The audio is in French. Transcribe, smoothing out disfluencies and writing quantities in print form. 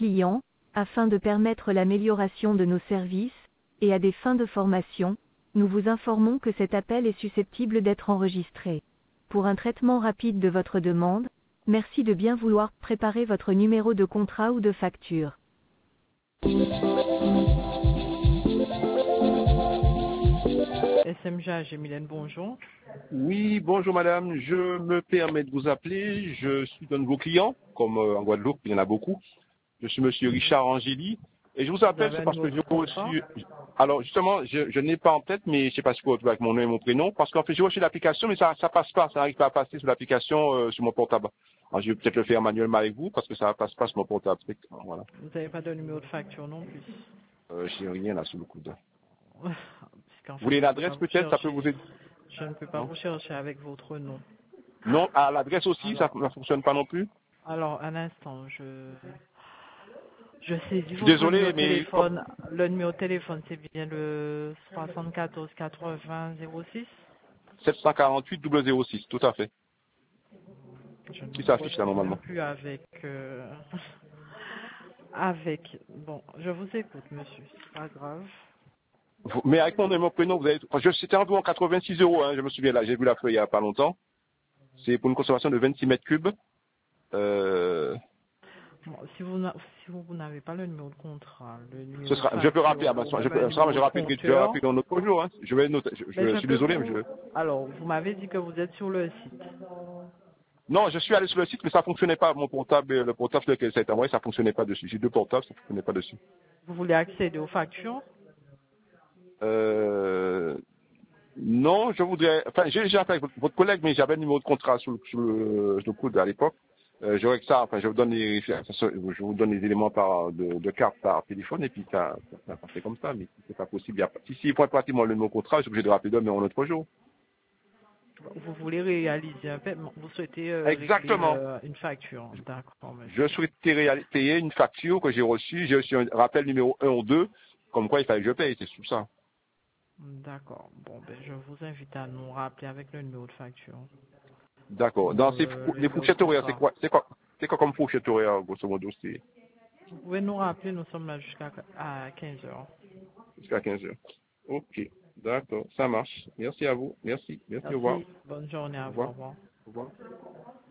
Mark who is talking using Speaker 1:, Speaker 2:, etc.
Speaker 1: clients, afin de permettre l'amélioration de nos services, et à des fins de formation, nous vous informons que cet appel est susceptible d'être enregistré. Pour un traitement rapide de votre demande, merci de bien vouloir préparer votre numéro de contrat ou de facture.
Speaker 2: SMG, Mylène, bonjour.
Speaker 3: Oui, bonjour madame, je me permets de vous appeler, je suis un nouveau client, comme en Guadeloupe, il y en a beaucoup. Je suis monsieur Richard Angéli, et je vous
Speaker 2: Vous
Speaker 3: appelle,
Speaker 2: avez
Speaker 3: c'est
Speaker 2: un
Speaker 3: parce
Speaker 2: numéro
Speaker 3: que j'ai
Speaker 2: de contrat?
Speaker 3: reçu... Alors justement, je n'ai pas en tête, mais je sais pas si vous retrouver avec mon nom et mon prénom, parce qu'en fait j'ai reçu l'application, mais ça passe pas, ça n'arrive pas à passer sur l'application sur mon portable. Alors je vais peut-être le faire manuellement avec vous, parce que ça passe pas sur mon portable. Voilà.
Speaker 2: Vous n'avez pas de numéro de facture non plus.
Speaker 3: J'ai rien là sous le coude.
Speaker 2: Parce qu'en
Speaker 3: Vous
Speaker 2: fait,
Speaker 3: voulez
Speaker 2: je ne peux pas
Speaker 3: l'adresse
Speaker 2: vous
Speaker 3: peut-être, ça peut
Speaker 2: chercher.
Speaker 3: vous aider?
Speaker 2: Je ne peux pas
Speaker 3: Non,
Speaker 2: vous chercher avec votre nom.
Speaker 3: non, à l'adresse aussi, ça
Speaker 2: Alors,
Speaker 3: ne fonctionne pas non plus.
Speaker 2: alors, un instant, je saisis
Speaker 3: Je suis
Speaker 2: votre numéro
Speaker 3: désolé,
Speaker 2: de
Speaker 3: mais comme...
Speaker 2: téléphone. Le numéro de téléphone, c'est bien le 74 80 06.
Speaker 3: 748 006, tout à fait.
Speaker 2: Je ne
Speaker 3: Qui
Speaker 2: vous
Speaker 3: s'affiche là
Speaker 2: retrouve même
Speaker 3: normalement.
Speaker 2: plus avec. Avec. Bon, je vous écoute, monsieur. C'est pas grave.
Speaker 3: Mais avec mon nom et mon prénom, vous avez... C'était environ 86 euros, hein, je me souviens là, j'ai vu la feuille il n'y a pas longtemps. C'est pour une consommation de 26 mètres cubes.
Speaker 2: Bon, si vous n'avez pas le numéro de contrat, le numéro de
Speaker 3: Je peux rappeler,
Speaker 2: facture
Speaker 3: ah ben,
Speaker 2: ou même un
Speaker 3: je
Speaker 2: numéro de compteur,
Speaker 3: rappellerai dans notre jour. Hein. Je vais noter,
Speaker 2: mais
Speaker 3: je
Speaker 2: je
Speaker 3: suis
Speaker 2: peux
Speaker 3: désolé, mais
Speaker 2: vous... Alors, vous m'avez dit que vous êtes sur le site.
Speaker 3: Non, je suis allé sur le site, mais ça fonctionnait pas. Mon portable, le portable sur lequel ça a été envoyé, ça fonctionnait pas dessus. J'ai deux portables, ça fonctionnait pas dessus.
Speaker 2: Vous voulez accéder aux factures?
Speaker 3: Non, je voudrais... Enfin, j'ai déjà fait avec votre collègue, mais j'avais le numéro de contrat sur le coude à l'époque. J'aurais que ça, enfin, je vous donne les éléments de carte par téléphone, et puis ça fait comme ça, mais si c'est pas possible. Si il faut pratiquement le numéro de contrat, je suis obligé de rappeler demain mais en autre jour.
Speaker 2: Vous voulez réaliser un paiement? Vous souhaitez régler
Speaker 3: Exactement.
Speaker 2: une facture? D'accord,
Speaker 3: Je
Speaker 2: monsieur.
Speaker 3: souhaitais payer une facture que j'ai reçue. J'ai reçu un rappel numéro 1 ou 2, comme quoi il fallait que je paye, c'est tout ça.
Speaker 2: D'accord. Bon, ben, je vous invite à nous rappeler avec le numéro de facture.
Speaker 3: D'accord.
Speaker 2: Ou
Speaker 3: Dans
Speaker 2: le
Speaker 3: les
Speaker 2: numéro de
Speaker 3: fourchettes horaires,
Speaker 2: contrat.
Speaker 3: c'est quoi comme fourchette horaire, grosso modo, c'est
Speaker 2: Vous pouvez nous rappeler, nous sommes là jusqu'à 15 heures.
Speaker 3: jusqu'à 15 heures. Ok. D'accord. Ça marche. Merci à vous. Merci. Merci. Au revoir.
Speaker 2: Merci. Bonne journée
Speaker 3: Au
Speaker 2: à vous. Au
Speaker 3: revoir.
Speaker 2: revoir.
Speaker 3: Au revoir.